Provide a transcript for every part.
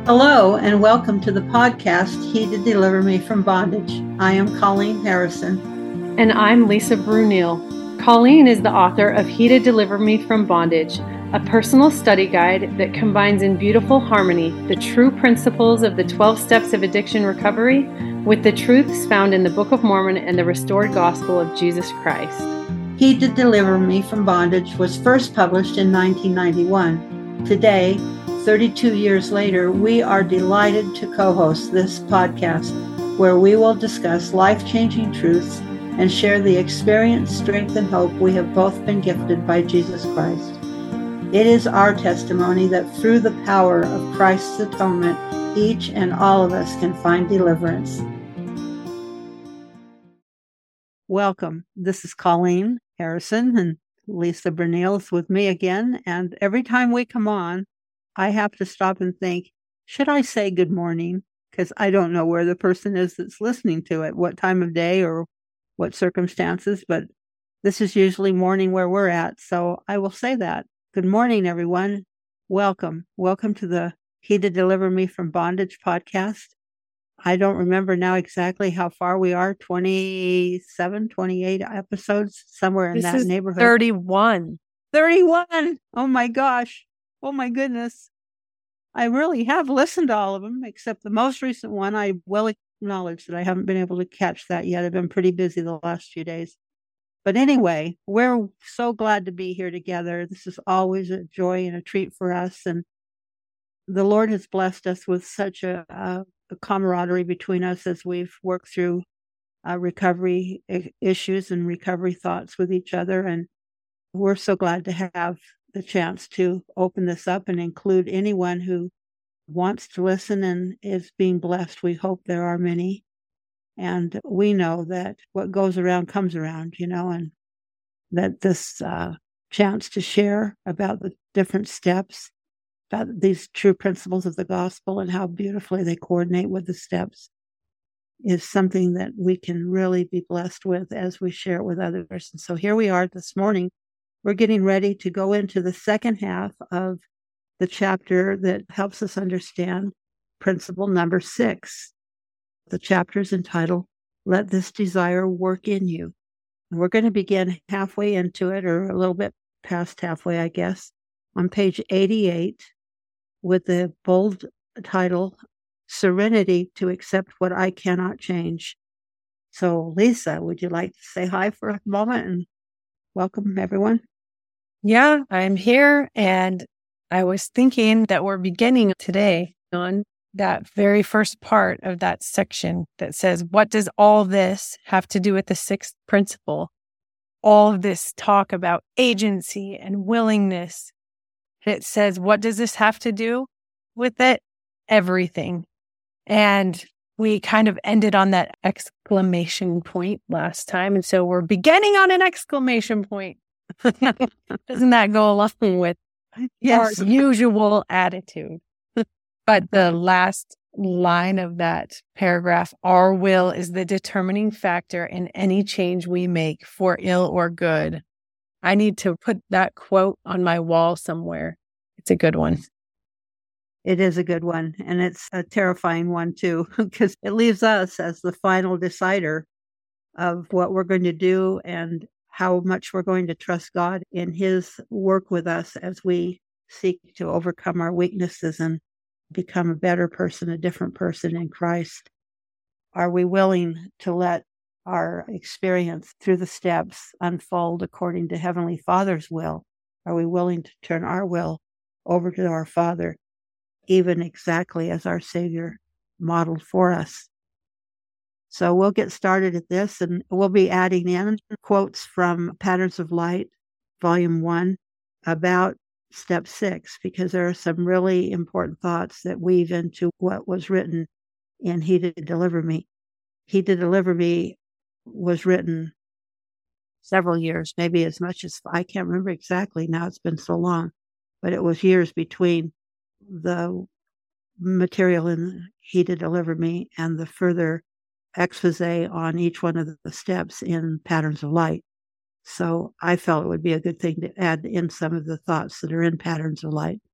Hello, and welcome to the podcast, He Did Deliver Me from Bondage. I am Colleen Harrison. And I'm Lisa Brunel. Colleen is the author of He Did Deliver Me from Bondage, a personal study guide that combines in beautiful harmony the true principles of the 12 steps of addiction recovery with the truths found in the Book of Mormon and the restored gospel of Jesus Christ. He Did Deliver Me from Bondage was first published in 1991. Today, 32 years later, we are delighted to co-host this podcast where we will discuss life-changing truths and share the experience, strength, and hope we have both been gifted by Jesus Christ. It is our testimony that through the power of Christ's atonement, each and all of us can find deliverance. Welcome. This is Colleen Harrison, and Lisa Brunel is with me again. And every time we come on, I have to stop and think, should I say good morning? Because I don't know where the person is that's listening to it, what time of day or what circumstances, but this is usually morning where we're at. So I will say that. Good morning, everyone. Welcome. Welcome to the He Did Deliver Me from Bondage podcast. I don't remember now exactly how far we are, 27, 28 episodes, somewhere in that neighborhood. 31. 31! Oh my gosh. Oh my goodness. I really have listened to all of them, except the most recent one. I will acknowledge that I haven't been able to catch that yet. I've been pretty busy the last few days. But anyway, we're so glad to be here together. This is always a joy and a treat for us. And the Lord has blessed us with such a camaraderie between us as we've worked through recovery issues and recovery thoughts with each other. And we're so glad to have the chance to open this up and include anyone who wants to listen and is being blessed. We hope there are many. And we know that what goes around comes around, and that this chance to share about the different steps, about these true principles of the gospel and how beautifully they coordinate with the steps is something that we can really be blessed with as we share it with others. And so here we are this morning. We're getting ready to go into the second half of the chapter that helps us understand principle number 6. The chapter is entitled, Let This Desire Work in You. And we're going to begin halfway into it, or a little bit past halfway, I guess, on page 88 with the bold title, Serenity to Accept What I Cannot Change. So, Lisa, would you like to say hi for a moment and welcome everyone? Yeah, I'm here. And I was thinking that we're beginning today on that very first part of that section that says, what does all this have to do with the 6th principle? All of this talk about agency and willingness. It says, what does this have to do with it? Everything. And we kind of ended on that exclamation point last time. And so we're beginning on an exclamation point. Doesn't that go along with our usual attitude? But the last line of that paragraph, our will is the determining factor in any change we make for ill or good. I need to put that quote on my wall somewhere. It's a good one. It is a good one. And it's a terrifying one too, because it leaves us as the final decider of what we're going to do and how much we're going to trust God in His work with us as we seek to overcome our weaknesses and become a better person, a different person in Christ. Are we willing to let our experience through the steps unfold according to Heavenly Father's will? Are we willing to turn our will over to our Father, even exactly as our Savior modeled for us? So we'll get started at this, and we'll be adding in quotes from Patterns of Light, Volume 1, about Step 6, because there are some really important thoughts that weave into what was written in He Did Deliver Me. He Did Deliver Me was written several years, maybe as much as, I can't remember exactly now, it's been so long, but it was years between the material in He Did Deliver Me and the further expose on each one of the steps in Patterns of Light. So I felt it would be a good thing to add in some of the thoughts that are in Patterns of Light.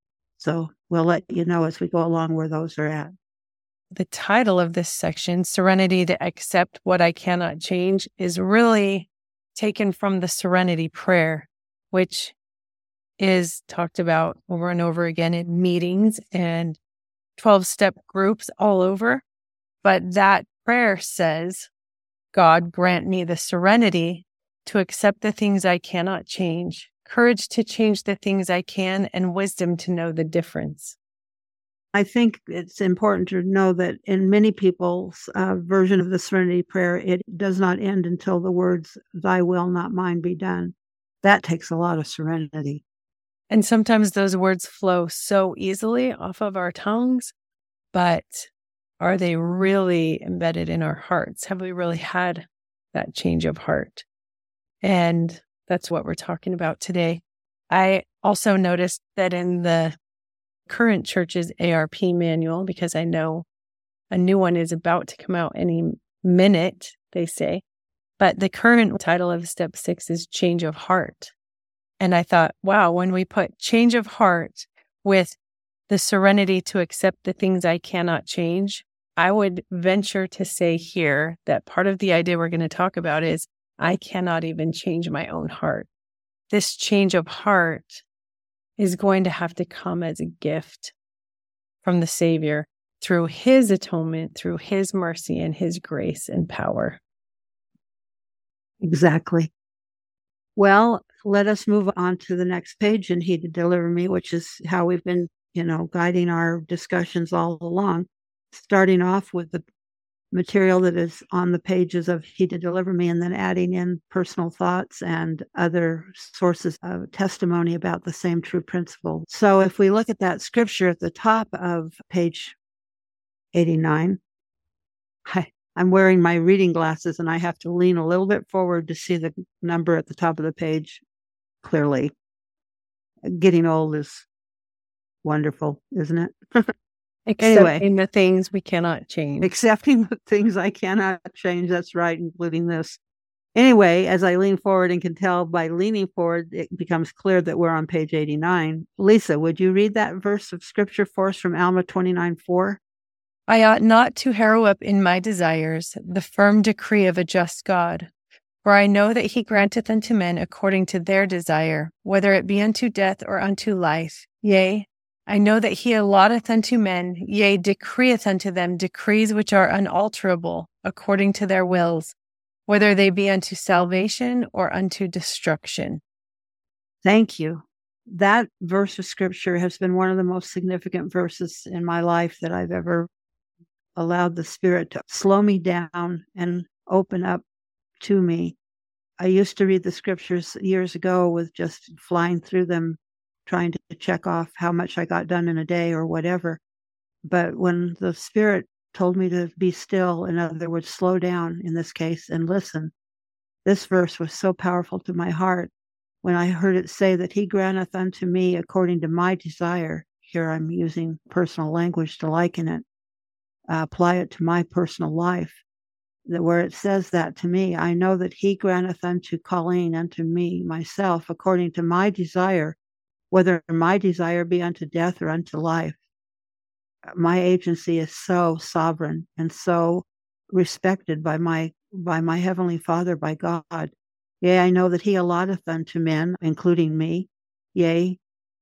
So we'll let you know as we go along where those are at. The title of this section, Serenity to Accept What I Cannot Change, is really taken from the Serenity Prayer, which is talked about over and over again in meetings and 12-step groups all over. But that prayer says, God, grant me the serenity to accept the things I cannot change, courage to change the things I can, and wisdom to know the difference. I think it's important to know that in many people's version of the Serenity Prayer, it does not end until the words, thy will, not mine, be done. That takes a lot of serenity. And sometimes those words flow so easily off of our tongues, but are they really embedded in our hearts? Have we really had that change of heart? And that's what we're talking about today. I also noticed that in the current church's ARP manual, because I know a new one is about to come out any minute, they say, but the current title of step 6 is Change of Heart. And I thought, wow, when we put change of heart with the serenity to accept the things I cannot change, I would venture to say here that part of the idea we're going to talk about is I cannot even change my own heart. This change of heart is going to have to come as a gift from the Savior through his atonement, through his mercy and his grace and power. Exactly. Well, let us move on to the next page in He to Deliver Me, which is how we've been, guiding our discussions all along, starting off with the material that is on the pages of He to Deliver Me, and then adding in personal thoughts and other sources of testimony about the same true principle. So if we look at that scripture at the top of page 89, I'm wearing my reading glasses and I have to lean a little bit forward to see the number at the top of the page clearly. Getting old is wonderful, isn't it? Accepting the things we cannot change. Accepting the things I cannot change. That's right, including this. Anyway, as I lean forward and can tell by leaning forward, it becomes clear that we're on page 89. Lisa, would you read that verse of scripture for us from Alma 29:4? I ought not to harrow up in my desires the firm decree of a just God. For I know that he granteth unto men according to their desire, whether it be unto death or unto life. Yea, I know that he allotteth unto men, yea, decreeth unto them decrees which are unalterable, according to their wills, whether they be unto salvation or unto destruction. Thank you. That verse of scripture has been one of the most significant verses in my life that I've ever allowed the Spirit to slow me down and open up to me. I used to read the scriptures years ago with just flying through them, trying to check off how much I got done in a day or whatever. But when the Spirit told me to be still, in other words, slow down in this case and listen, this verse was so powerful to my heart when I heard it say that he granteth unto me according to my desire. Here I'm using personal language to liken it, apply it to my personal life. That where it says that to me, I know that he granteth unto Colleen, unto me, myself, according to my desire, whether my desire be unto death or unto life. My agency is so sovereign and so respected by my Heavenly Father, by God. Yea, I know that he allotteth unto men, including me. Yea,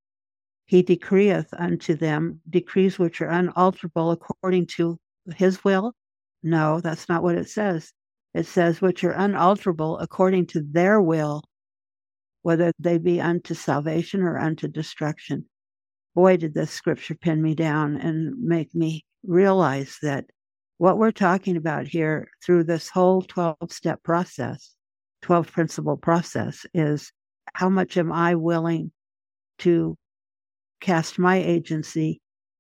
he decreeth unto them decrees which are unalterable according to his will. No, that's not what it says. It says, which are unalterable according to their will, whether they be unto salvation or unto destruction. Boy, did this scripture pin me down and make me realize that what we're talking about here through this whole 12-step process, 12-principle process, is how much am I willing to cast my agency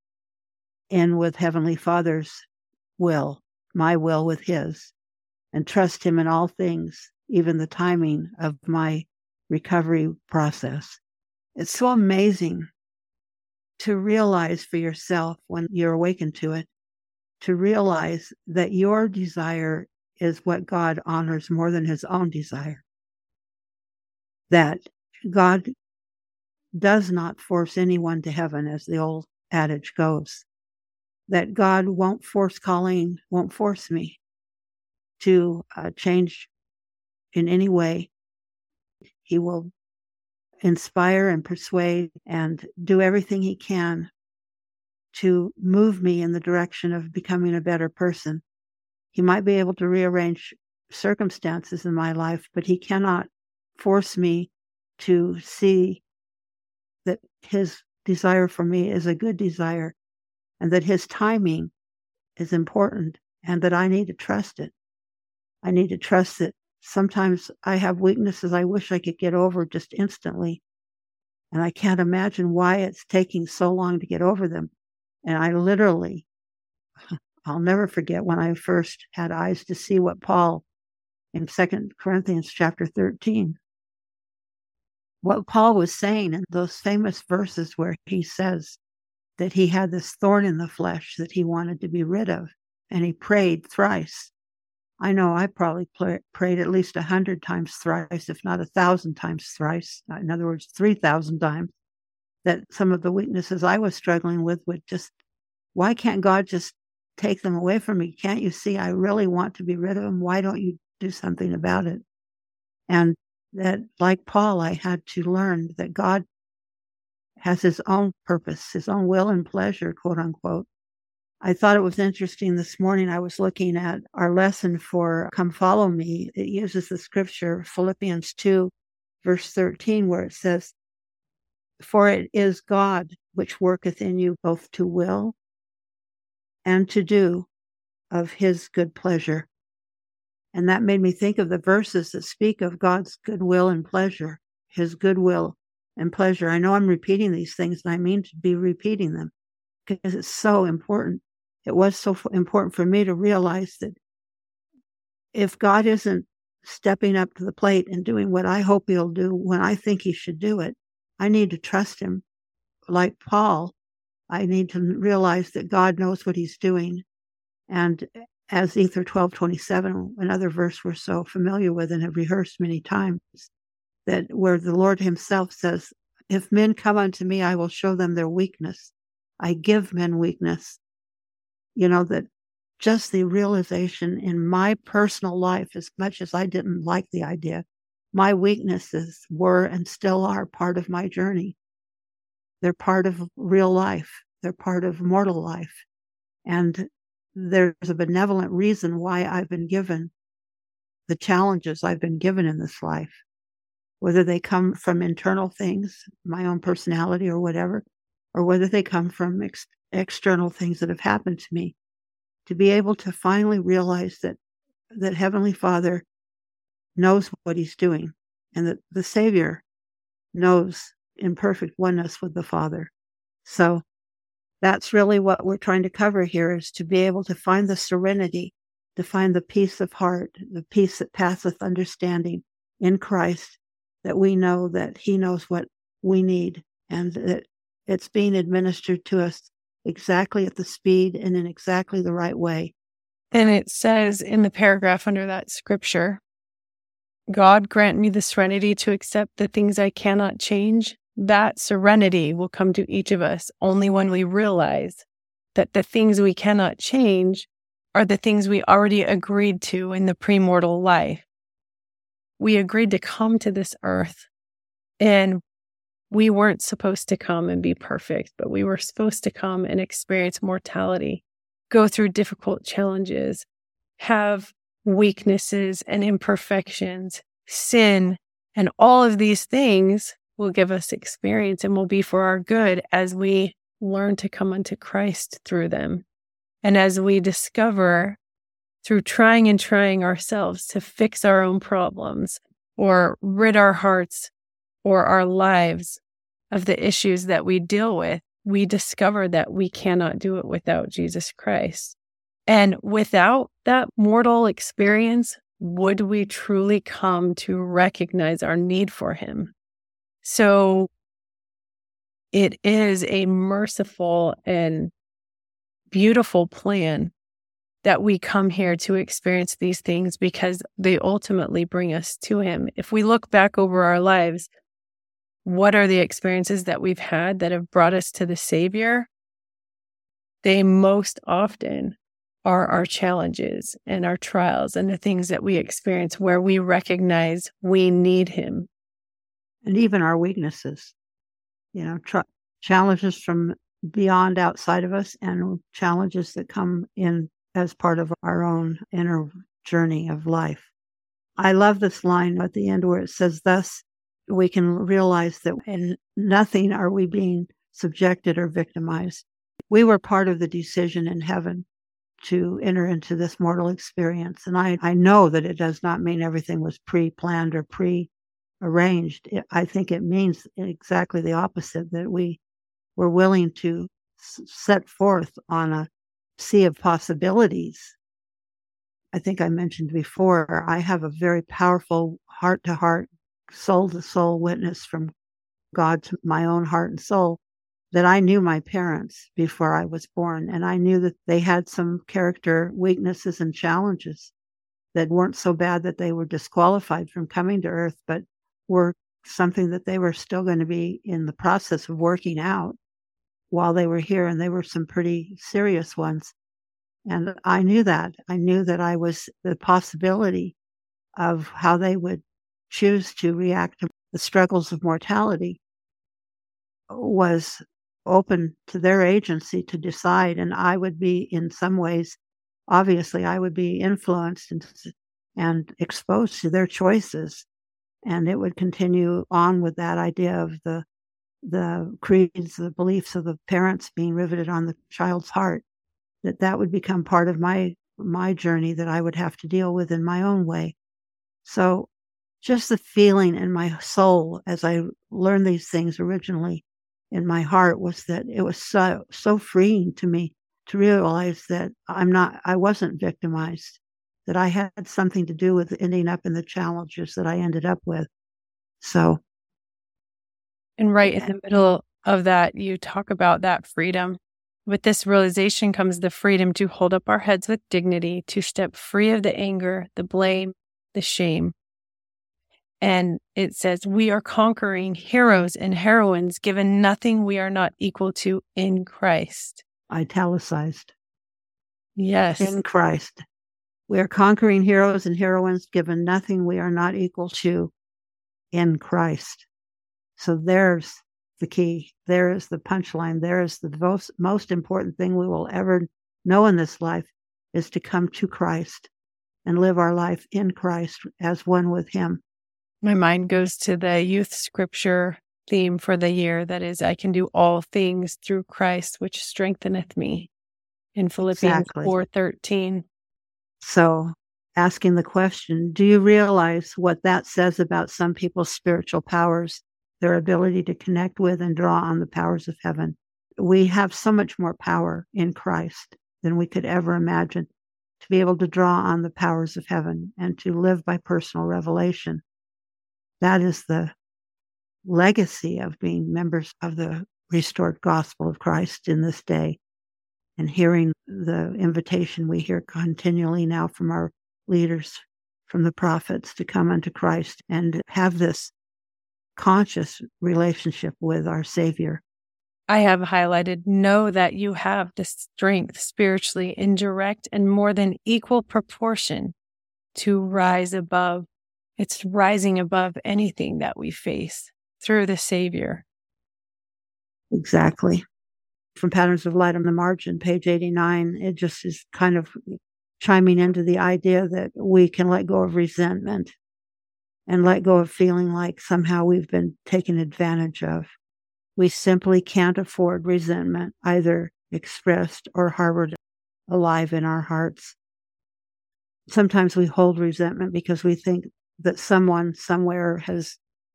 in with Heavenly Father's will, my will with his, and trust him in all things, even the timing of my recovery process. It's so amazing to realize for yourself when you're awakened to it, to realize that your desire is what God honors more than his own desire. That God does not force anyone to heaven, as the old adage goes. That God won't force Colleen, won't force me to change in any way. He will inspire and persuade and do everything he can to move me in the direction of becoming a better person. He might be able to rearrange circumstances in my life, but he cannot force me to see that his desire for me is a good desire and that his timing is important and that I need to trust it. I need to trust that sometimes I have weaknesses I wish I could get over just instantly. And I can't imagine why it's taking so long to get over them. And I literally, I'll never forget when I first had eyes to see what Paul in 2 Corinthians chapter 13, what Paul was saying in those famous verses where he says that he had this thorn in the flesh that he wanted to be rid of. And he prayed thrice. I know I probably prayed at least 100 times thrice, if not 1,000 times thrice. In other words, 3,000 times. That some of the weaknesses I was struggling with would just, why can't God just take them away from me? Can't you see I really want to be rid of them? Why don't you do something about it? And that, like Paul, I had to learn that God has his own purpose, his own will and pleasure, quote unquote. I thought it was interesting this morning. I was looking at our lesson for Come Follow Me. It uses the scripture, Philippians 2, verse 13, where it says, "For it is God which worketh in you both to will and to do of his good pleasure." And that made me think of the verses that speak of God's goodwill and pleasure, his goodwill and pleasure. I know I'm repeating these things, and I mean to be repeating them because it's so important. It was so important for me to realize that if God isn't stepping up to the plate and doing what I hope he'll do when I think he should do it, I need to trust him. Like Paul, I need to realize that God knows what he's doing. And as Ether 12:27, another verse we're so familiar with and have rehearsed many times, that where the Lord himself says, "If men come unto me, I will show them their weakness. I give men weakness." You know, that just the realization in my personal life, as much as I didn't like the idea, my weaknesses were and still are part of my journey. They're part of real life. They're part of mortal life. And there's a benevolent reason why I've been given the challenges I've been given in this life, whether they come from internal things, my own personality or whatever, or whether they come from external things that have happened to me, to be able to finally realize that Heavenly Father knows what he's doing and that the Savior knows in perfect oneness with the Father. So that's really what we're trying to cover here, is to be able to find the serenity, to find the peace of heart, the peace that passeth understanding in Christ, that we know that he knows what we need and that it's being administered to us exactly at the speed and in exactly the right way. And it says in the paragraph under that scripture, God grant me the serenity to accept the things I cannot change. That serenity will come to each of us only when we realize that the things we cannot change are the things we already agreed to in the premortal life. We agreed to come to this earth, and we weren't supposed to come and be perfect, but we were supposed to come and experience mortality, go through difficult challenges, have weaknesses and imperfections, sin, and all of these things will give us experience and will be for our good as we learn to come unto Christ through them. And as we discover through trying ourselves to fix our own problems or rid our hearts or our lives of the issues that we deal with, we discover that we cannot do it without Jesus Christ. And without that mortal experience, would we truly come to recognize our need for him? So it is a merciful and beautiful plan that we come here to experience these things because they ultimately bring us to him. If we look back over our lives, what are the experiences that we've had that have brought us to the Savior, they most often are our challenges and our trials and the things that we experience where we recognize we need Him. And even our weaknesses, challenges from beyond outside of us and challenges that come in as part of our own inner journey of life. I love this line at the end where it says, thus we can realize that in nothing are we being subjected or victimized. We were part of the decision in heaven to enter into this mortal experience. And I know that it does not mean everything was pre-planned or pre-arranged. I think it means exactly the opposite, that we were willing to set forth on a sea of possibilities. I think I mentioned before, I have a very powerful heart-to-heart, soul-to-soul witness from God to my own heart and soul, that I knew my parents before I was born, and I knew that they had some character weaknesses and challenges that weren't so bad that they were disqualified from coming to Earth, but were something that they were still going to be in the process of working out while they were here, and they were some pretty serious ones. And I knew that. I knew that I was the possibility of how they would choose to react to the struggles of mortality was open to their agency to decide. And I would be, in some ways, obviously, I would be influenced and exposed to their choices. And it would continue on with that idea of the creeds, the beliefs of the parents being riveted on the child's heart, that would become part of my journey that I would have to deal with in my own way. So just the feeling in my soul as I learned these things originally in my heart was that it was so freeing to me to realize that I wasn't victimized, that I had something to do with ending up in the challenges that I ended up with. So. And right in the middle of that, you talk about that freedom. With this realization comes the freedom to hold up our heads with dignity, to step free of the anger, the blame, the shame. And it says, we are conquering heroes and heroines, given nothing we are not equal to in Christ. Italicized. Yes. In Christ. We are conquering heroes and heroines, given nothing we are not equal to in Christ. So there's the key. There is the punchline. There is the most important thing we will ever know in this life, is to come to Christ and live our life in Christ as one with Him. My mind goes to the youth scripture theme for the year. That is, I can do all things through Christ, which strengtheneth me, in Philippians 4:13. So asking the question, do you realize what that says about some people's spiritual powers, their ability to connect with and draw on the powers of heaven? We have so much more power in Christ than we could ever imagine, to be able to draw on the powers of heaven and to live by personal revelation. That is the legacy of being members of the restored gospel of Christ in this day, and hearing the invitation we hear continually now from our leaders, from the prophets, to come unto Christ and have this conscious relationship with our Savior. I have highlighted, know that you have the strength spiritually in direct and more than equal proportion to rise above. It's rising above anything that we face through the Savior. Exactly. From Patterns of Light on the margin, page 89, it just is kind of chiming into the idea that we can let go of resentment and let go of feeling like somehow we've been taken advantage of. We simply can't afford resentment, either expressed or harbored alive in our hearts. Sometimes we hold resentment because we think that someone somewhere has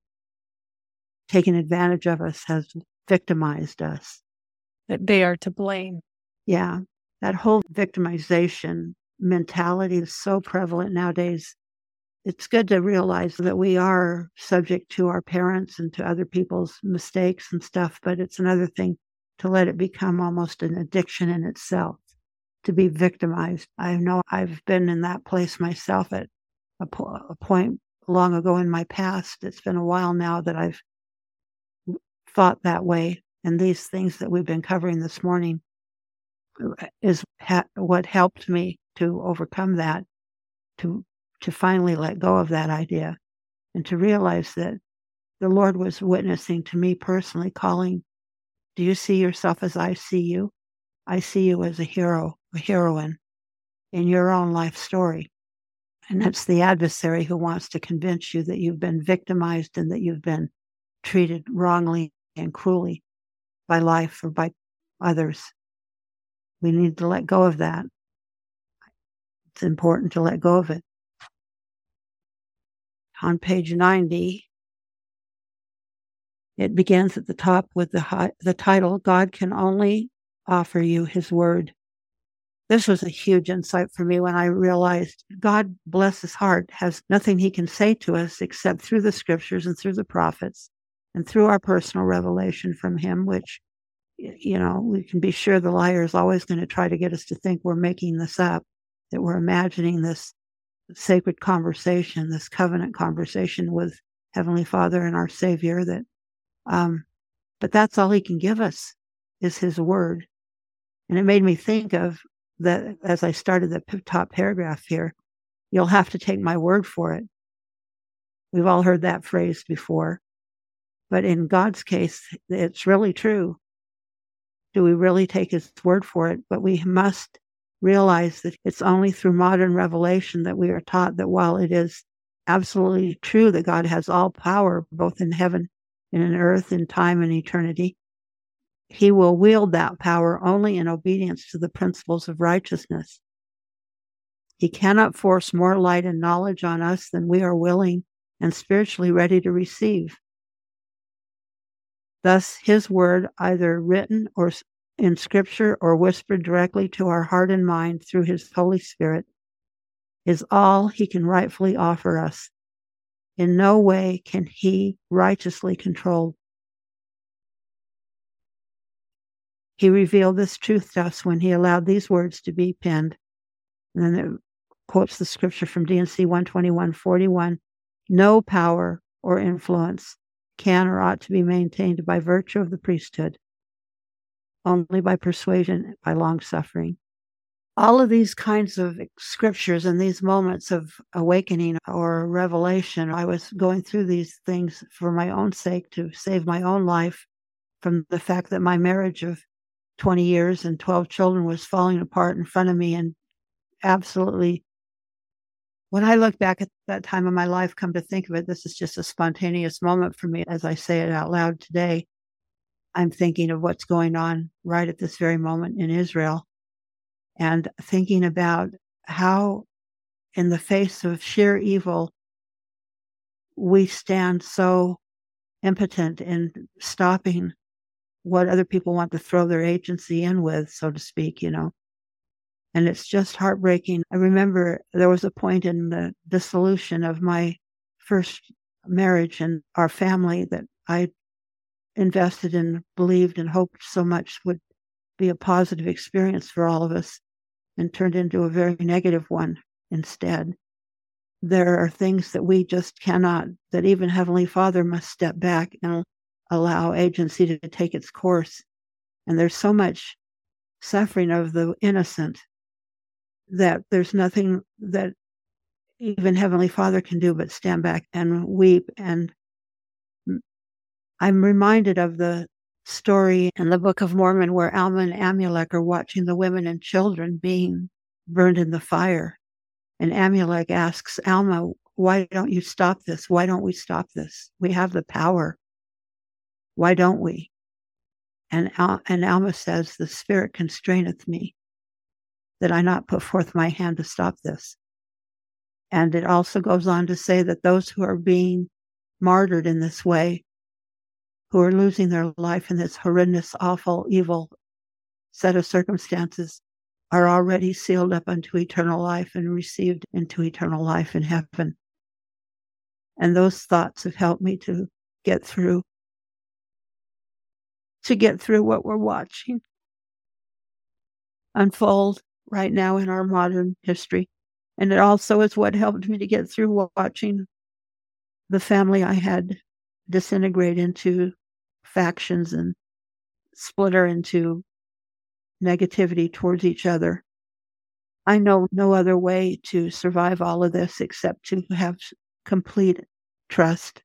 taken advantage of us, has victimized us. That they are to blame. Yeah, that whole victimization mentality is so prevalent nowadays. It's good to realize that we are subject to our parents and to other people's mistakes and stuff, but it's another thing to let it become almost an addiction in itself, to be victimized. I know I've been in that place myself at a point long ago in my past. It's been a while now that I've thought that way. And these things that we've been covering this morning is what helped me to overcome that, to finally let go of that idea, and to realize that the Lord was witnessing to me personally, calling, do you see yourself as I see you? I see you as a hero, a heroine in your own life story. And that's the adversary who wants to convince you that you've been victimized and that you've been treated wrongly and cruelly by life or by others. We need to let go of that. It's important to let go of it. On page 90, it begins at the top with the title, God Can Only Offer You His Word. This was a huge insight for me when I realized God, bless his heart, has nothing he can say to us except through the scriptures and through the prophets and through our personal revelation from him, which, we can be sure the liar is always going to try to get us to think we're making this up, that we're imagining this sacred conversation, this covenant conversation with Heavenly Father and our Savior, but that's all he can give us is his word. And it made me think of that as I started the top paragraph here, you'll have to take my word for it. We've all heard that phrase before, but in God's case, it's really true. Do we really take his word for it? But we must realize that it's only through modern revelation that we are taught that while it is absolutely true that God has all power, both in heaven and in earth, in time and eternity, he will wield that power only in obedience to the principles of righteousness. He cannot force more light and knowledge on us than we are willing and spiritually ready to receive. Thus, his word, either written or in scripture or whispered directly to our heart and mind through his Holy Spirit, is all he can rightfully offer us. In no way can he righteously control. He revealed this truth to us when he allowed these words to be penned. And then it quotes the scripture from D&C 121:41. No power or influence can or ought to be maintained by virtue of the priesthood, only by persuasion, by long suffering. All of these kinds of scriptures and these moments of awakening or revelation, I was going through these things for my own sake to save my own life from the fact that my marriage of 20 years and 12 children was falling apart in front of me. And absolutely, when I look back at that time of my life, come to think of it, this is just a spontaneous moment for me as I say it out loud today. I'm thinking of what's going on right at this very moment in Israel and thinking about how in the face of sheer evil, we stand so impotent in stopping what other people want to throw their agency in with, so to speak, And it's just heartbreaking. I remember there was a point in the dissolution of my first marriage and our family that I invested in, believed and hoped so much would be a positive experience for all of us, and turned into a very negative one instead. There are things that we just cannot, that even Heavenly Father must step back and allow agency to take its course. And there's so much suffering of the innocent that there's nothing that even Heavenly Father can do but stand back and weep. And I'm reminded of the story in the Book of Mormon where Alma and Amulek are watching the women and children being burned in the fire. And Amulek asks Alma, why don't you stop this? Why don't we stop this? We have the power. Why don't we? And Alma says, the Spirit constraineth me, that I not put forth my hand to stop this. And it also goes on to say that those who are being martyred in this way, who are losing their life in this horrendous, awful, evil set of circumstances, are already sealed up unto eternal life and received into eternal life in heaven. And those thoughts have helped me to get through what we're watching unfold right now in our modern history. And it also is what helped me to get through watching the family I had disintegrate into factions and splinter into negativity towards each other. I know no other way to survive all of this except to have complete trust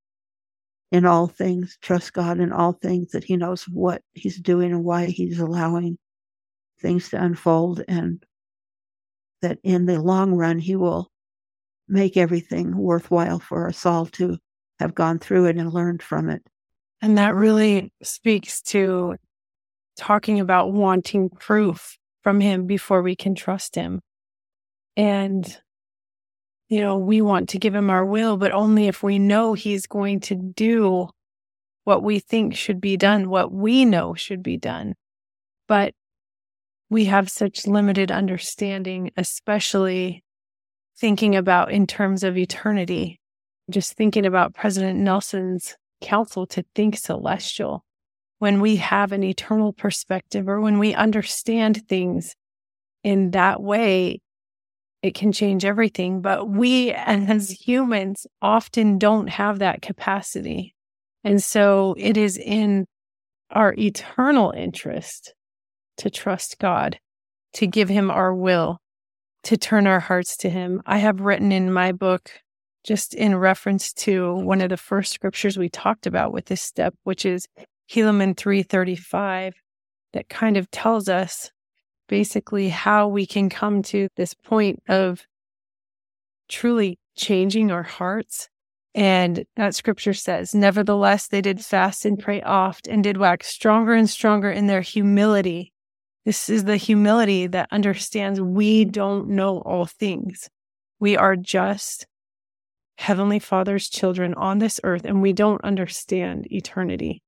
in all things, trust God in all things, that He knows what He's doing and why He's allowing things to unfold, and that in the long run He will make everything worthwhile for us all to have gone through it and learned from it. And that really speaks to talking about wanting proof from Him before we can trust Him. And, we want to give Him our will, but only if we know He's going to do what we think should be done, what we know should be done. But we have such limited understanding, especially thinking about in terms of eternity. Just thinking about President Nelson's counsel to think celestial. When we have an eternal perspective, or when we understand things in that way, it can change everything. But we as humans often don't have that capacity. And so it is in our eternal interest to trust God, to give Him our will, to turn our hearts to Him. I have written in my book, just in reference to one of the first scriptures we talked about with this step, which is Helaman 3:35, that kind of tells us basically how we can come to this point of truly changing our hearts. And that scripture says, "Nevertheless, they did fast and pray oft, and did wax stronger and stronger in their humility." This is the humility that understands we don't know all things. We are just Heavenly Father's children on this earth, and we don't understand eternity.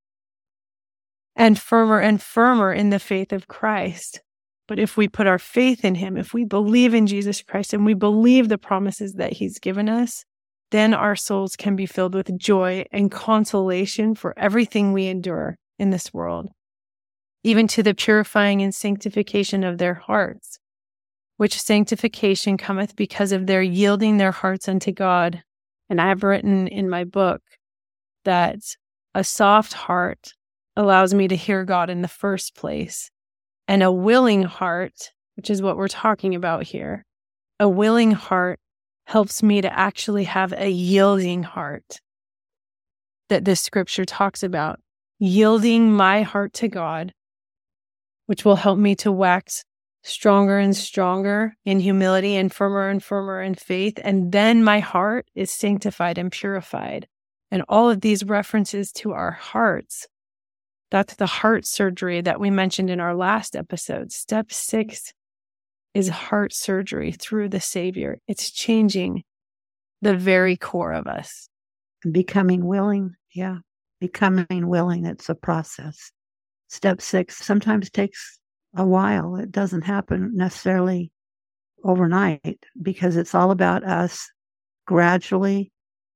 And firmer in the faith of Christ. But if we put our faith in Him, if we believe in Jesus Christ and we believe the promises that He's given us, then our souls can be filled with joy and consolation for everything we endure in this world, even to the purifying and sanctification of their hearts, which sanctification cometh because of their yielding their hearts unto God. And I have written in my book that a soft heart allows me to hear God in the first place. And a willing heart, which is what we're talking about here, a willing heart helps me to actually have a yielding heart that this scripture talks about. Yielding my heart to God, which will help me to wax stronger and stronger in humility and firmer in faith. And then my heart is sanctified and purified. And all of these references to our hearts, that's the heart surgery that we mentioned in our last episode. Step 6 is heart surgery through the Savior. It's changing the very core of us. Becoming willing. Yeah. Becoming willing. It's a process. Step 6 sometimes takes a while. It doesn't happen necessarily overnight, because it's all about us gradually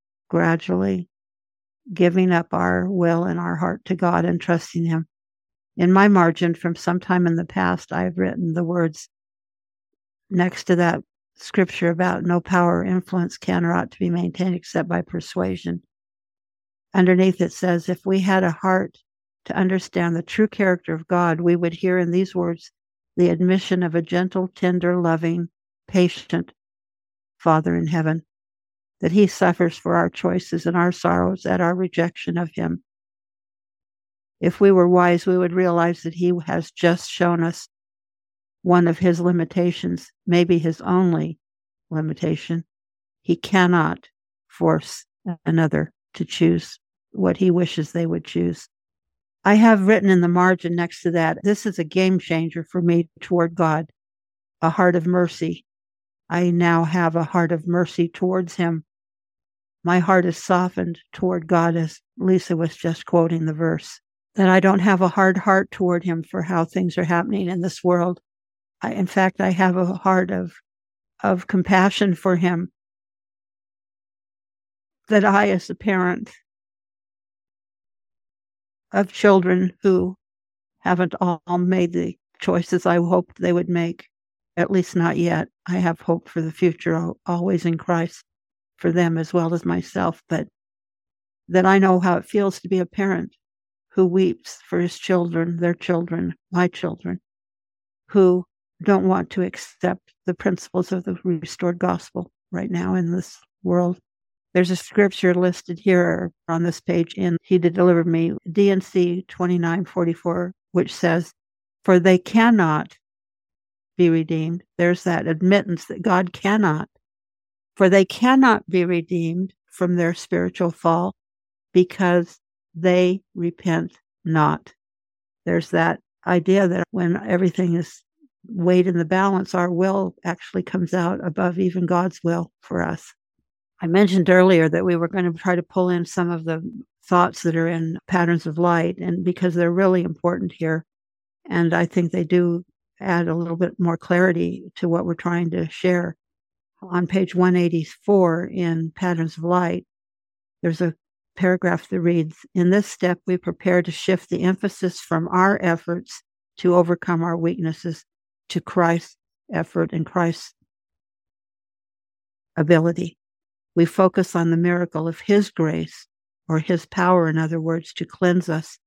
giving up our will and our heart to God and trusting Him. In my margin from sometime in the past, I've written the words next to that scripture about no power or influence can or ought to be maintained except by persuasion. Underneath it says, if we had a heart to understand the true character of God, we would hear in these words the admission of a gentle, tender, loving, patient Father in heaven, that He suffers for our choices and our sorrows at our rejection of Him. If we were wise, we would realize that He has just shown us one of His limitations, maybe His only limitation. He cannot force another to choose what He wishes they would choose. I have written in the margin next to that, this is a game changer for me toward God, a heart of mercy. I now have a heart of mercy towards Him. My heart is softened toward God, as Lisa was just quoting the verse, that I don't have a hard heart toward Him for how things are happening in this world. In fact, I have a heart of compassion for Him, that I, as a parent of children who haven't all made the choices I hoped they would make, at least not yet. I have hope for the future, always in Christ, for them as well as myself, but that I know how it feels to be a parent who weeps for his children, their children, my children, who don't want to accept the principles of the restored gospel right now in this world. There's a scripture listed here on this page in He That Delivered Me, D&C 2944, which says, "For they cannot be redeemed." There's that admittance that God cannot. "For they cannot be redeemed from their spiritual fall because they repent not." There's that idea that when everything is weighed in the balance, our will actually comes out above even God's will for us. I mentioned earlier that we were going to try to pull in some of the thoughts that are in Patterns of Light, and because they're really important here, and I think they do add a little bit more clarity to what we're trying to share. On page 184 in Patterns of Light, there's a paragraph that reads, "In this step, we prepare to shift the emphasis from our efforts to overcome our weaknesses to Christ's effort and Christ's ability. We focus on the miracle of His grace, or His power, in other words, to cleanse us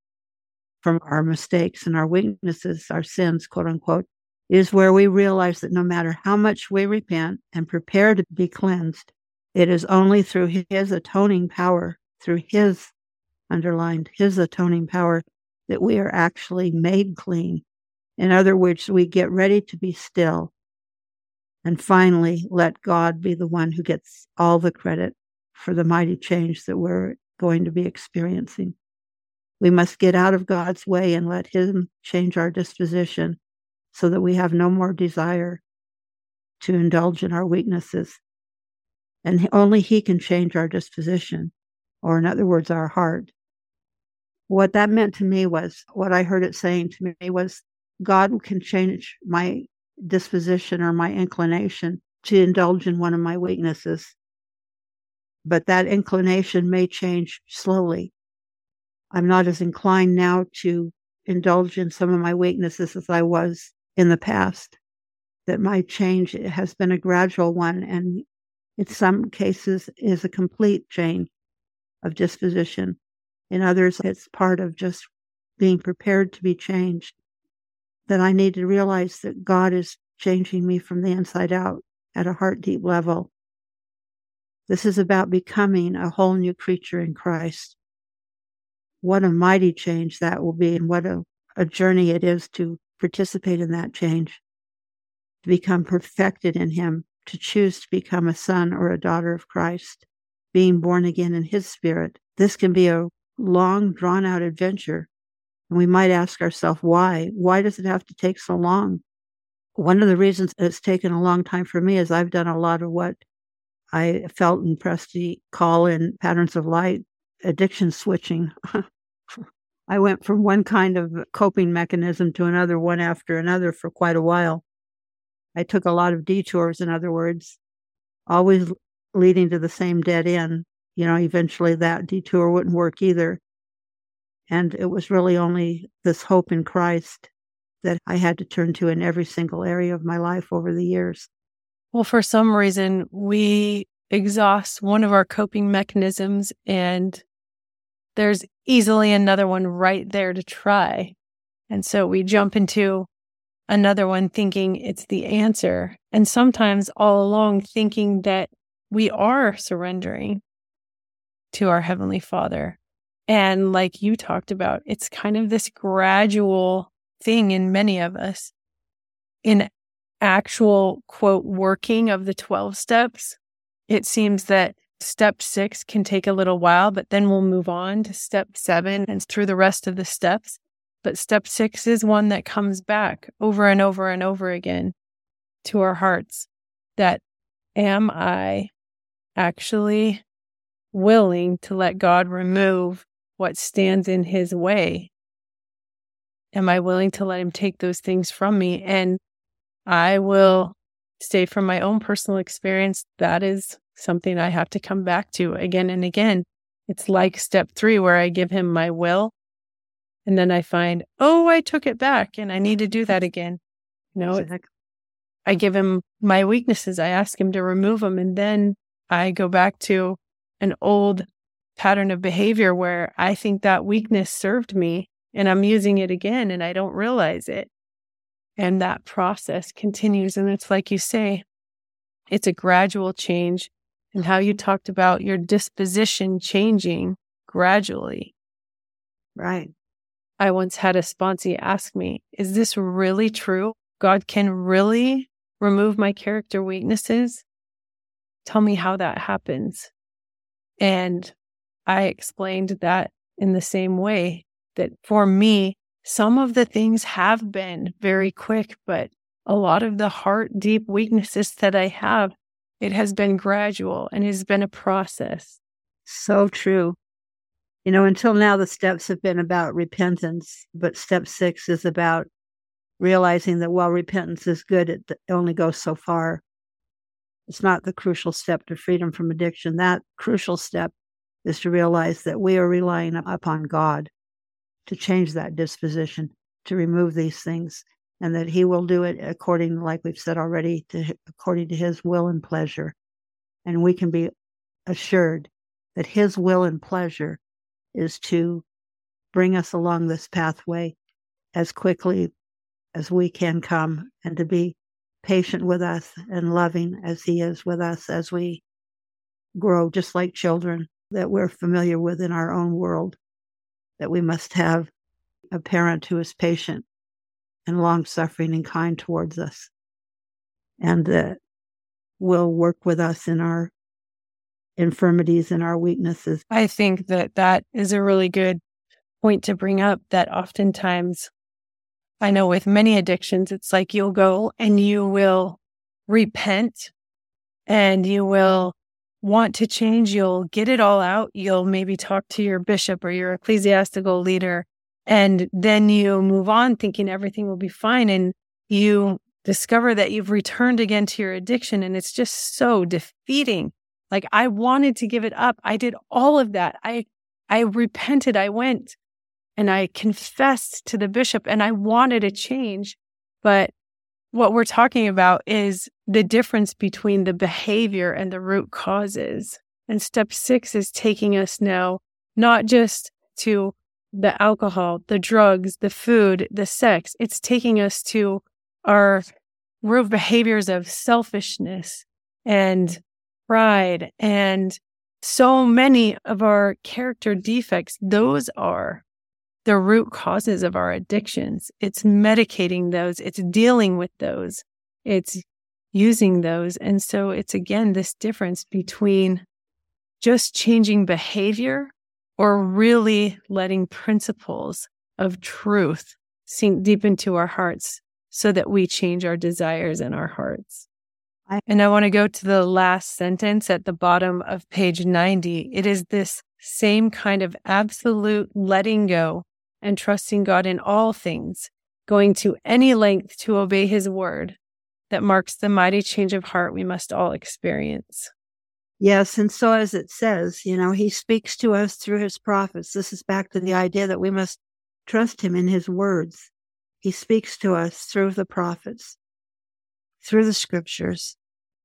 from our mistakes and our weaknesses, our sins, quote unquote, is where we realize that no matter how much we repent and prepare to be cleansed, it is only through His atoning power, through His, underlined, His atoning power, that we are actually made clean. In other words, we get ready to be still. And finally, let God be the one who gets all the credit for the mighty change that we're going to be experiencing. We must get out of God's way and let Him change our disposition so that we have no more desire to indulge in our weaknesses. And only He can change our disposition, or in other words, our heart. What that meant to me was, what I heard it saying to me was, God can change my disposition or my inclination to indulge in one of my weaknesses. But that inclination may change slowly. I'm not as inclined now to indulge in some of my weaknesses as I was in the past. That my change has been a gradual one, and in some cases is a complete change of disposition. In others, it's part of just being prepared to be changed. That I need to realize that God is changing me from the inside out at a heart deep level. This is about becoming a whole new creature in Christ. What a mighty change that will be, and what a journey it is to participate in that change, to become perfected in Him, to choose to become a son or a daughter of Christ, being born again in His Spirit. This can be a long, drawn-out adventure. And we might ask ourselves, why? Why does it have to take so long? One of the reasons it's taken a long time for me is I've done a lot of what I felt impressed to call in Patterns of Light addiction switching. I went from one kind of coping mechanism to another, one after another, for quite a while. I took a lot of detours, in other words, always leading to the same dead end. Eventually that detour wouldn't work either. And it was really only this hope in Christ that I had to turn to in every single area of my life over the years. Well, for some reason, we exhaust one of our coping mechanisms, and there's easily another one right there to try. And so we jump into another one thinking it's the answer. And sometimes all along thinking that we are surrendering to our Heavenly Father. And like you talked about, it's kind of this gradual thing in many of us. In actual, quote, working of the 12 steps, it seems that step 6 can take a little while, but then we'll move on to step 7 and through the rest of the steps. But step 6 is one that comes back over and over and over again to our hearts. That, am I actually willing to let God remove what stands in His way? Am I willing to let Him take those things from me? And I will say from my own personal experience, that is something I have to come back to again and again. It's like step 3 where I give Him my will. And then I find, I took it back and I need to do that again. Exactly. I give Him my weaknesses. I ask Him to remove them. And then I go back to an old pattern of behavior where I think that weakness served me and I'm using it again and I don't realize it. And that process continues. And it's like you say, it's a gradual change. And how you talked about your disposition changing gradually. Right. I once had a sponsee ask me, is this really true? God can really remove my character weaknesses? Tell me how that happens. And I explained that in the same way, that for me, some of the things have been very quick, but a lot of the heart deep weaknesses that I have, it has been gradual and has been a process. So true. Until now, the steps have been about repentance, but step 6 is about realizing that while repentance is good, it only goes so far. It's not the crucial step to freedom from addiction. That crucial step is to realize that we are relying upon God to change that disposition, to remove these things, and that He will do it according, like we've said already, according to His will and pleasure. And we can be assured that His will and pleasure is to bring us along this pathway as quickly as we can come, and to be patient with us and loving as He is with us as we grow, just like children that we're familiar with in our own world, that we must have a parent who is patient and long-suffering and kind towards us, and that will work with us in our infirmities and our weaknesses. I think that is a really good point to bring up, that oftentimes, I know with many addictions, it's like you'll go and you will repent and you will want to change. You'll get it all out. You'll maybe talk to your bishop or your ecclesiastical leader, and then you move on thinking everything will be fine. And you discover that you've returned again to your addiction, and it's just so defeating. Like, I wanted to give it up. I did all of that. I repented. I went and I confessed to the bishop and I wanted a change. But what we're talking about is the difference between the behavior and the root causes. And step 6 is taking us now, not just to the alcohol, the drugs, the food, the sex. It's taking us to our root behaviors of selfishness and pride, and so many of our character defects. Those are the root causes of our addictions. It's medicating those. It's dealing with those. It's using those. And so it's, again, this difference between just changing behavior or really letting principles of truth sink deep into our hearts so that we change our desires and our hearts. And I want to go to the last sentence at the bottom of page 90. It is this same kind of absolute letting go and trusting God in all things, going to any length to obey His word, that marks the mighty change of heart we must all experience. Yes, and so as it says, He speaks to us through His prophets. This is back to the idea that we must trust Him in His words. He speaks to us through the prophets, through the scriptures.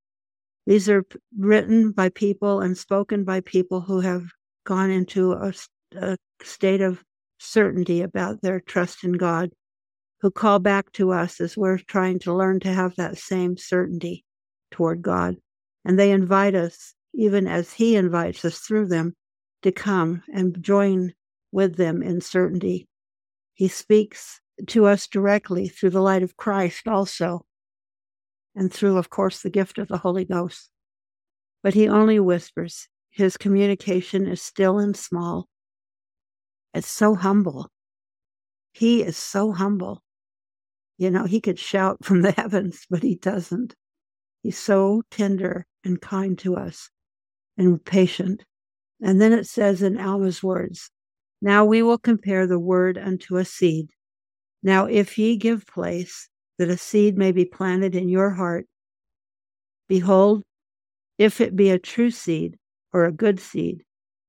These are written by people and spoken by people who have gone into a state of certainty about their trust in God, who call back to us as we're trying to learn to have that same certainty toward God. And they invite us, even as He invites us through them, to come and join with them in certainty. He speaks to us directly through the light of Christ also, and through, of course, the gift of the Holy Ghost. But He only whispers. His communication is still and small. It's so humble. He is so humble. He could shout from the heavens, but He doesn't. He's so tender and kind to us and patient. And then it says in Alma's words, "Now we will compare the word unto a seed. Now if ye give place, that a seed may be planted in your heart, behold, if it be a true seed or a good seed,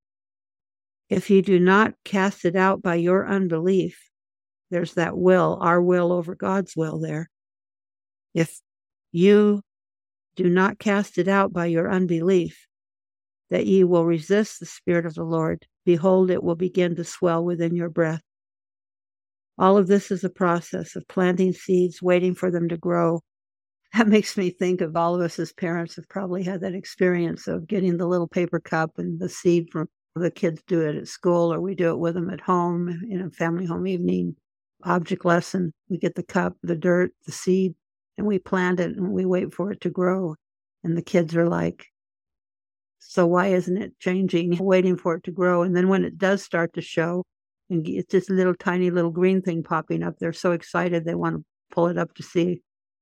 if you do not cast it out by your unbelief," there's that will, our will over God's will there. If you do not cast it out by your unbelief, that ye will resist the Spirit of the Lord. Behold, it will begin to swell within your breath. All of this is a process of planting seeds, waiting for them to grow. That makes me think of all of us as parents have probably had that experience of getting the little paper cup and the seed from the kids do it at school, or we do it with them at home in a family home evening object lesson. We get the cup, the dirt, the seed, and we plant it and we wait for it to grow. And the kids are like, so why isn't it changing? Waiting for it to grow. And then when it does start to show, and it's just a little tiny little green thing popping up, they're so excited they want to pull it up to see,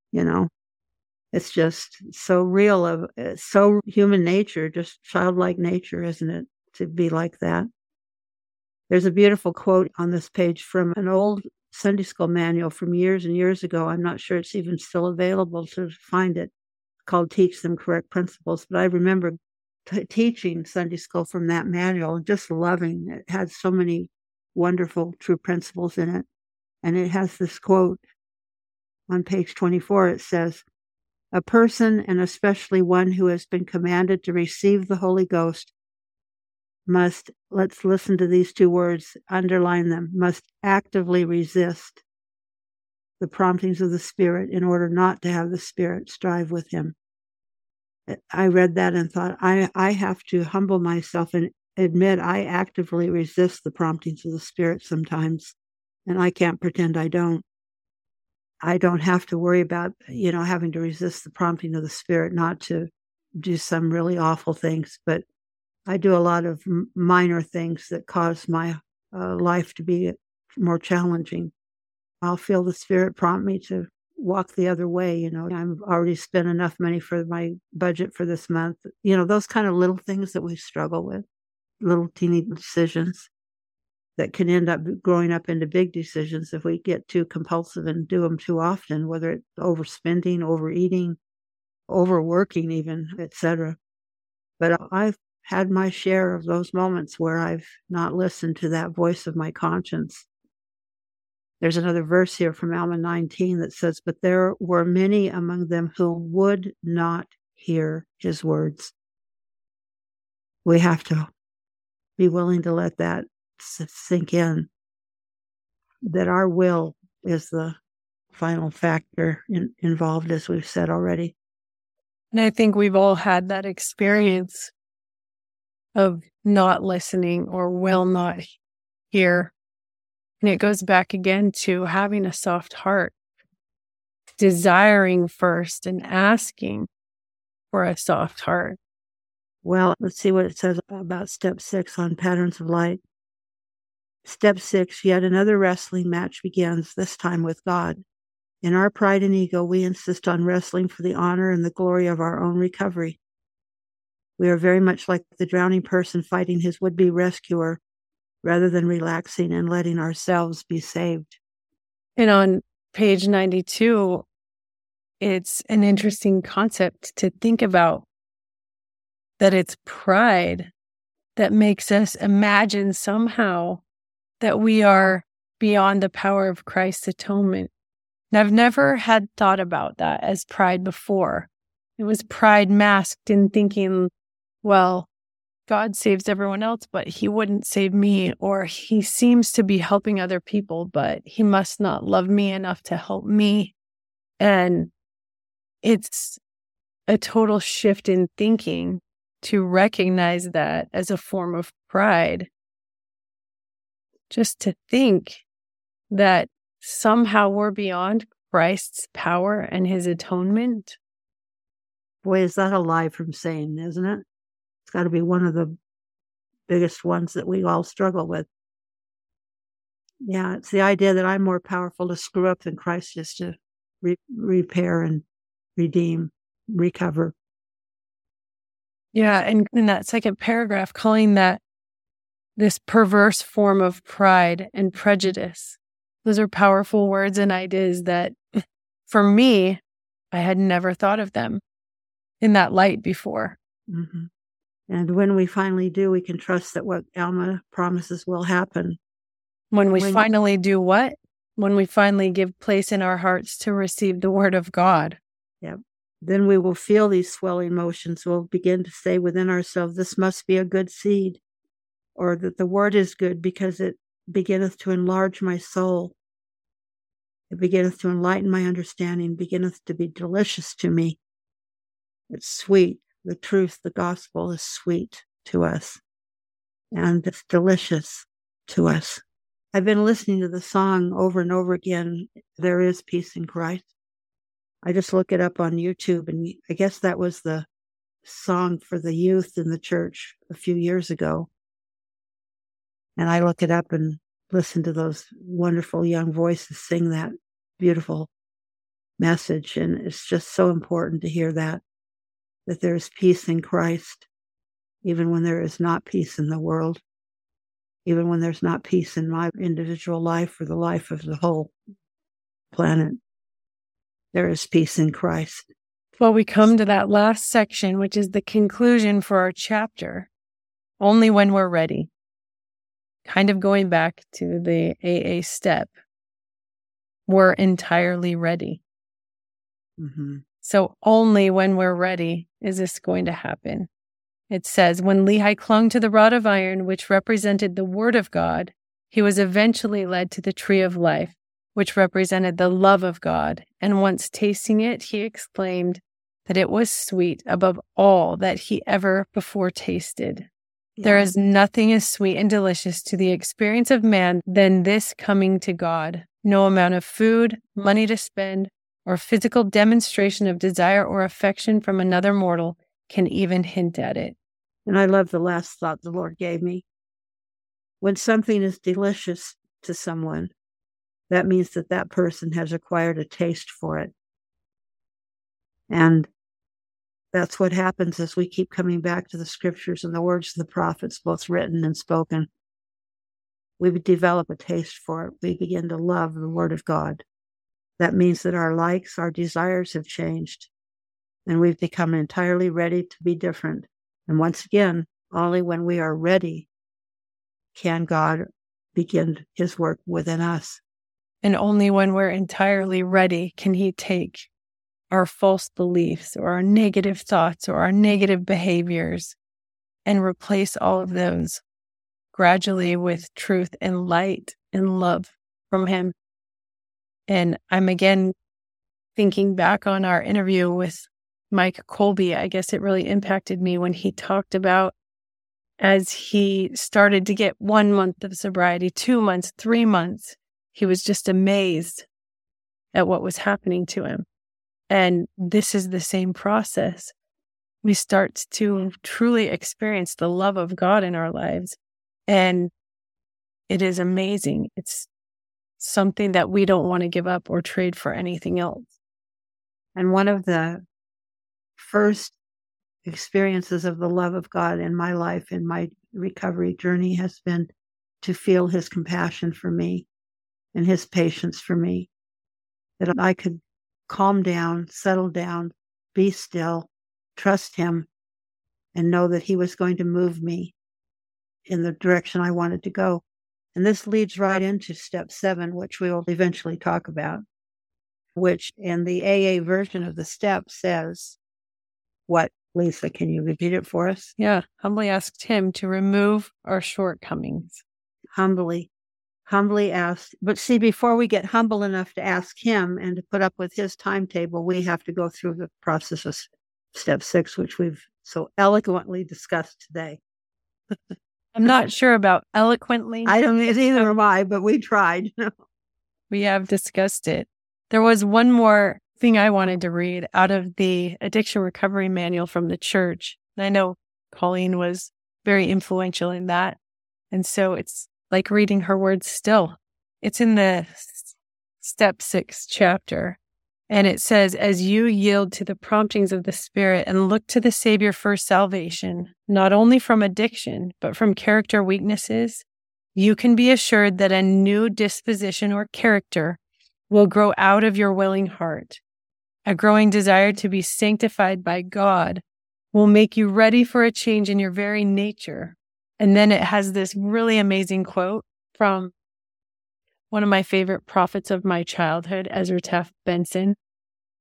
It's just so real, so human nature, just childlike nature, isn't it, to be like that? There's a beautiful quote on this page from an old Sunday school manual from years and years ago. I'm not sure it's even still available to find it, called Teach Them Correct Principles. But I remember teaching Sunday school from that manual and just loving it. It had so many wonderful, true principles in it. And it has this quote on page 24. It says, "A person, and especially one who has been commanded to receive the Holy Ghost, must," let's listen to these two words, underline them, "must actively resist the promptings of the Spirit in order not to have the Spirit strive with him." I read that and thought, I have to humble myself and admit I actively resist the promptings of the Spirit sometimes, and I can't pretend I don't. I don't have to worry about, having to resist the prompting of the Spirit not to do some really awful things, but I do a lot of minor things that cause my life to be more challenging. I'll feel the Spirit prompt me to walk the other way. I've already spent enough money for my budget for this month. Those kind of little things that we struggle with, little teeny decisions that can end up growing up into big decisions if we get too compulsive and do them too often, whether it's overspending, overeating, overworking even, etc. But I've had my share of those moments where I've not listened to that voice of my conscience. There's another verse here from Alma 19 that says, "But there were many among them who would not hear his words." We have to be willing to let that sink in, that our will is the final factor involved, as we've said already. And I think we've all had that experience of not listening or will not hear. And it goes back again to having a soft heart, desiring first and asking for a soft heart. Well, let's see what it says about step 6 on patterns of light. Step 6, yet another wrestling match begins, this time with God. In our pride and ego, we insist on wrestling for the honor and the glory of our own recovery. We are very much like the drowning person fighting his would-be rescuer, rather than relaxing and letting ourselves be saved. And on page 92, it's an interesting concept to think about, that it's pride that makes us imagine somehow that we are beyond the power of Christ's atonement. And I've never had thought about that as pride before. It was pride masked in thinking, well, God saves everyone else, but he wouldn't save me, or he seems to be helping other people, but he must not love me enough to help me. And it's a total shift in thinking to recognize that as a form of pride. Just to think that somehow we're beyond Christ's power and his atonement. Boy, is that a lie from Satan, isn't it? It's got to be one of the biggest ones that we all struggle with. Yeah, it's the idea that I'm more powerful to screw up than Christ just to repair and redeem, recover. Yeah, and in that second paragraph, calling that this perverse form of pride and prejudice. Those are powerful words and ideas that, for me, I had never thought of them in that light before. Mm-hmm. And when we finally do, we can trust that what Alma promises will happen. When we finally do what? When we finally give place in our hearts to receive the word of God. Yep. then we will feel these swelling motions. We'll begin to say within ourselves, this must be a good seed, or that the word is good because it beginneth to enlarge my soul. It beginneth to enlighten my understanding, beginneth to be delicious to me. It's sweet. The truth, the gospel is sweet to us, and it's delicious to us. I've been listening to the song over and over again, There is Peace in Christ. I just look it up on YouTube, and I guess that was the song for the youth in the church a few years ago. And I look it up and listen to those wonderful young voices sing that beautiful message. And it's just so important to hear that there is peace in Christ, even when there is not peace in the world, even when there's not peace in my individual life or the life of the whole planet. There is peace in Christ. Well, we come to that last section, which is the conclusion for our chapter. Only when we're ready. Kind of going back to the AA step. We're entirely ready. Mm-hmm. So only when we're ready is this going to happen. It says, when Lehi clung to the rod of iron, which represented the word of God, he was eventually led to the tree of life, which represented the love of God. And once tasting it, he exclaimed that it was sweet above all that he ever before tasted. Yeah. There is nothing as sweet and delicious to the experience of man than this coming to God. No amount of food, money to spend, or physical demonstration of desire or affection from another mortal can even hint at it. And I love the last thought the Lord gave me. When something is delicious to someone, that means that that person has acquired a taste for it. And that's what happens as we keep coming back to the scriptures and the words of the prophets, both written and spoken. We develop a taste for it. We begin to love the word of God. That means that our likes, our desires have changed, and we've become entirely ready to be different. And once again, only when we are ready can God begin his work within us. And only when we're entirely ready can he take our false beliefs or our negative thoughts or our negative behaviors and replace all of those gradually with truth and light and love from him. And I'm again thinking back on our interview with Mike Colby. I guess it really impacted me when he talked about as he started to get 1 month of sobriety, 2 months, 3 months, he was just amazed at what was happening to him. And this is the same process. We start to truly experience the love of God in our lives. And it is amazing. It's something that we don't want to give up or trade for anything else. And one of the first experiences of the love of God in my life, in my recovery journey, has been to feel his compassion for me and his patience for me, that I could calm down, settle down, be still, trust him, and know that he was going to move me in the direction I wanted to go. And this leads right into step 7, which we will eventually talk about, which in the AA version of the step says, what, Lisa, can you repeat it for us? Yeah. Humbly asked him to remove our shortcomings. Humbly asked. But see, before we get humble enough to ask him and to put up with his timetable, we have to go through the process of step 6, which we've so eloquently discussed today. I'm not sure about eloquently. I don't either am I, but we tried. We have discussed it. There was one more thing I wanted to read out of the addiction recovery manual from the church. And I know Colleen was very influential in that. And so it's like reading her words still. It's in the step 6 chapter. And it says, as you yield to the promptings of the Spirit and look to the Savior for salvation, not only from addiction, but from character weaknesses, you can be assured that a new disposition or character will grow out of your willing heart. A growing desire to be sanctified by God will make you ready for a change in your very nature. And then it has this really amazing quote from one of my favorite prophets of my childhood, Ezra Taft Benson.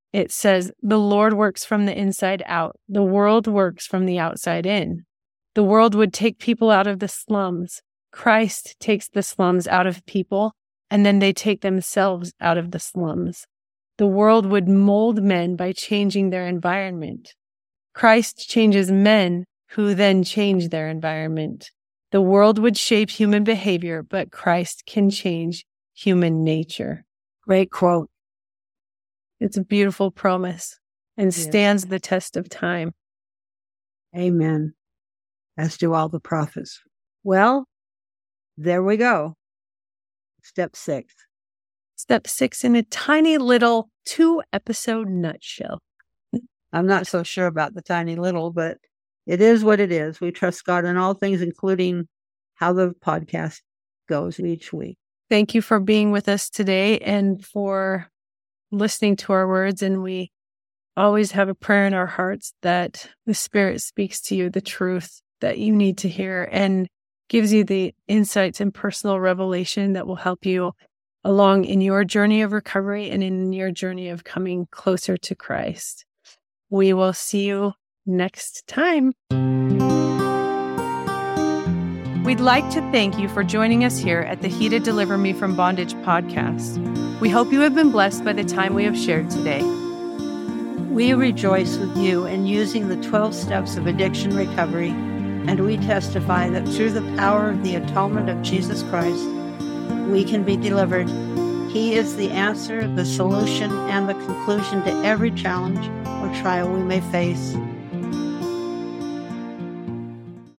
it says, the Lord works from the inside out. The world works from the outside in. The world would take people out of the slums. Christ takes the slums out of people, and then they take themselves out of the slums. The world would mold men by changing their environment. Christ changes men who then change their environment. The world would shape human behavior, but Christ can change human nature. Great quote. It's a beautiful promise and stands the test of time. Amen. As do all the prophets. Well, there we go. Step 6. Step 6 in a tiny little 2-episode nutshell. I'm not so sure about the tiny little, but it is what it is. We trust God in all things, including how the podcast goes each week. Thank you for being with us today and for listening to our words. And we always have a prayer in our hearts that the Spirit speaks to you the truth that you need to hear and gives you the insights and personal revelation that will help you along in your journey of recovery and in your journey of coming closer to Christ. We will see you next time. We'd like to thank you for joining us here at the He to Deliver Me from Bondage podcast. We hope you have been blessed by the time we have shared today. We rejoice with you in using the 12 steps of addiction recovery, and we testify that through the power of the atonement of Jesus Christ, we can be delivered. He is the answer, the solution, and the conclusion to every challenge or trial we may face.